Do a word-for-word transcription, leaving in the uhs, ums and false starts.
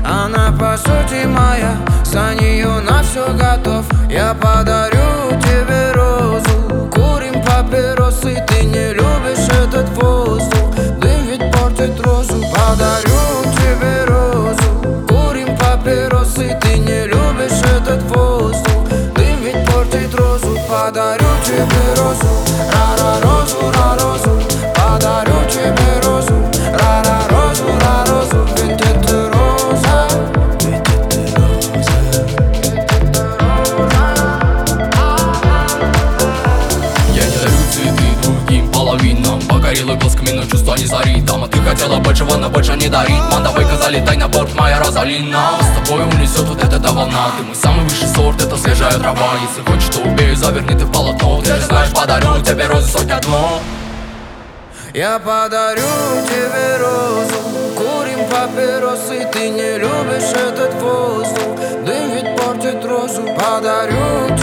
Она по сути моя, за нее на все готов. Я подарю тебе розу, курим папиросы. Ты не любишь этот воздух, дым ведь портит розу. Подарю тебе розу, курим папиросы. Ты не любишь этот воздух, дым ведь портит розу. Подарю тебе розу, ра-ра, розу, ра, розу. Подарю тебе розу, ра-ра, розу, ра, розу. Ведь это роза, ведь это роза, ведь это роза. Я не дарю цветы другим половинам, погорелый глазками, но чувства не зарит. Там, а ты хотела большего, но больше не дарит. Ман, давай-ка залетай на борт, моя Розалина. С тобой унесет вот эта волна. Ты мой самый высший сорт, это свежая трава. Если хочешь, то убей, заверни ты в полотно. Ты же знаешь, подарю тебе розы сотня одно. Я подарю тебе розу, курим папиросы. Ты не любишь этот воздух, дым ведь портит розу. Подарю